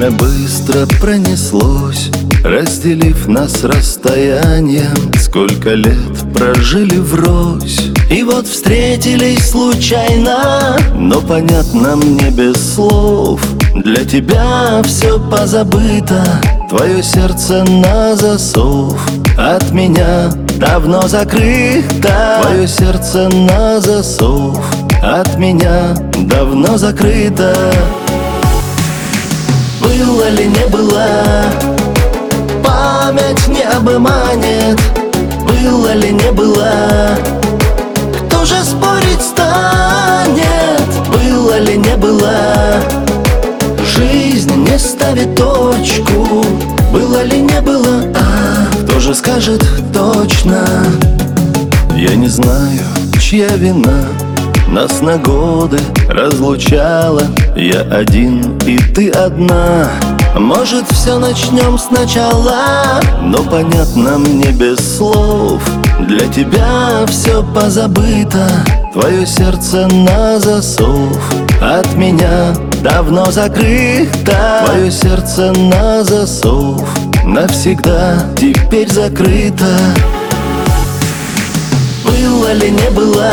Время быстро пронеслось, разделив нас расстоянием. Сколько лет прожили врозь, и вот встретились случайно. Но понятно мне без слов, для тебя все позабыто, твое сердце на засов. От меня давно закрыто, твое сердце на засов. От меня давно закрыто. Было ли не было, память не обманет. Было ли не было, кто же спорить станет? Было ли не было, жизнь не ставит точку. Было ли не было, кто же скажет точно? Я не знаю, чья вина нас на годы разлучала. Я один и ты одна. Может, все начнем сначала, но понятно мне без слов. Для тебя все позабыто, твое сердце на засов. От меня давно закрыто, твое сердце на засов. Навсегда теперь закрыто. Было ли не было,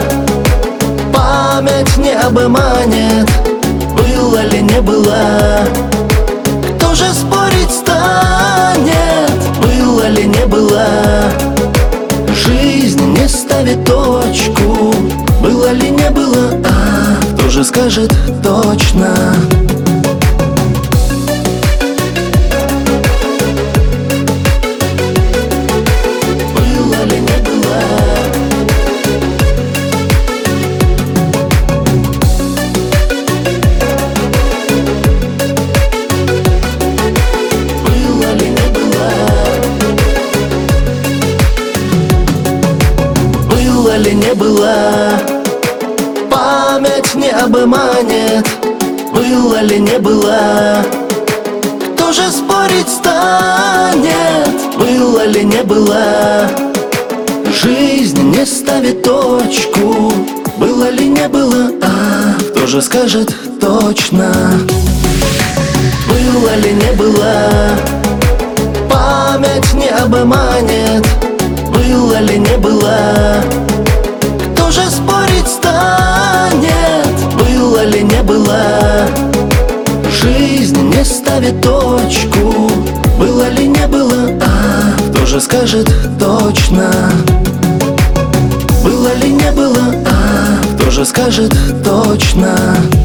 память не обманет. Было ли не было, кто же спорить станет? Было ли не было, жизнь не ставит точку. Было ли не было, кто же скажет точно? Было ли не было, было ли не было, память не обманет. Было ли не было, кто же спорить станет? Было ли не было, жизнь не ставит точку. Было ли не было, кто же скажет точно? Было ли не было, память не обманет. Было ли не было, кто же спорить станет? Было ли не было, жизнь не ставит точку. Было ли не было, кто же скажет точно? Было ли не было, кто же скажет точно?